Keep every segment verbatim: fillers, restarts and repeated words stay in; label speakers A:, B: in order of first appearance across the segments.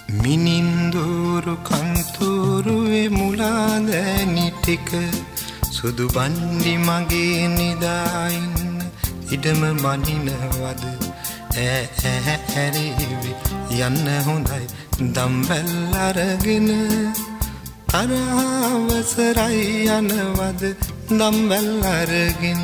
A: මිනින්දුරු කන්තුරුවේ මුලාදැනි ටික සුදු බණ්ඩි මගේ නිදායින්න ඉඩම මනිනවද ඈ ඈ ඇරිවි යන්න හොඳයි දම්වැල් අරගෙන තරහවසරයි යනවද දම්වැල් අරගෙන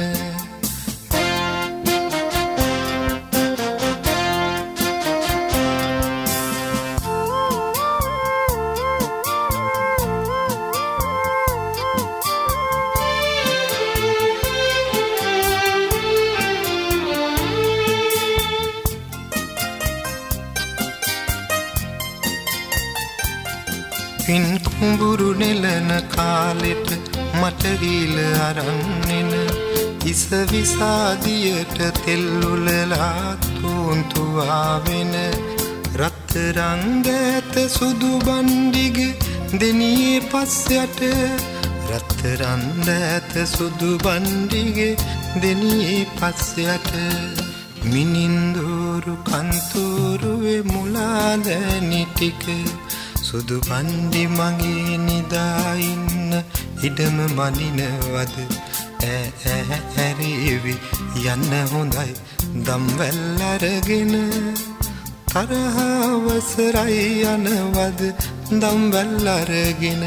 A: පින් කුඹුරු නෙලන කාලෙට මට ගීල අරන්නෙන ඉස විසාදියට තෙල් උලලා තුන්තුවාවෙන රත්තරන් දැත සුදු බණ්ඩිගේ දෙනියේ පස් යට රත්තරන් දැත සුදු බණ්ඩිගේ දෙනියේ පස් යට මිනින්දුරු කන්තුරුවේ මුලාදැනි ටික සුදු බණ්ඩි මගේ නිදායින්න ඉඩම මනිනවද ඈ ඈ ඇරිවි යන්න හොඳයි දම්වැල් අරගෙන තරහවසරයි යනවද දම්වැල් අරගෙන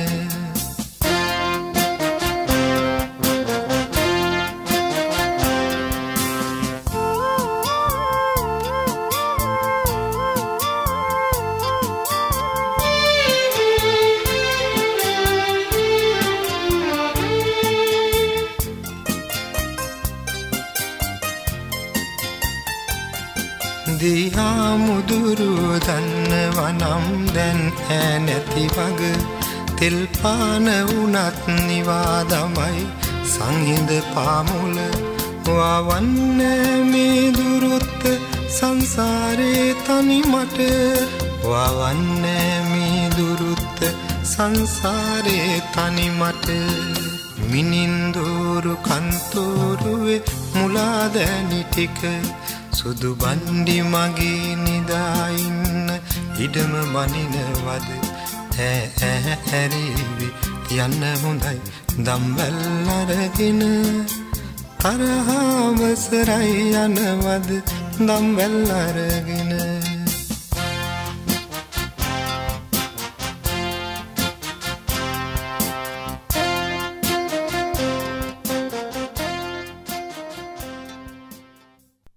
A: දිහා මුදුරු දන්නවනම් දැන් ඈ නැති වග තෙල් පාන වුණත් නිවා දමයි සංහිඳ පාමුල වවන්නේ මේ දුරුත් සංසාරේ තනි මට වවන්නේ මේ දුරුත් සංසාරේ තනි මට මිනින්දුරු කන්තුරුවේ මුලාදැනි ටික සුදු බණ්ඩි මගේ නිදායින්න ඉඩම මනිනවද ඈ ඈ ඇරිවි යන්න හොඳයි දම්වැල් අරගෙන තරහවසරයි යනවද දම්වැල් අරගෙන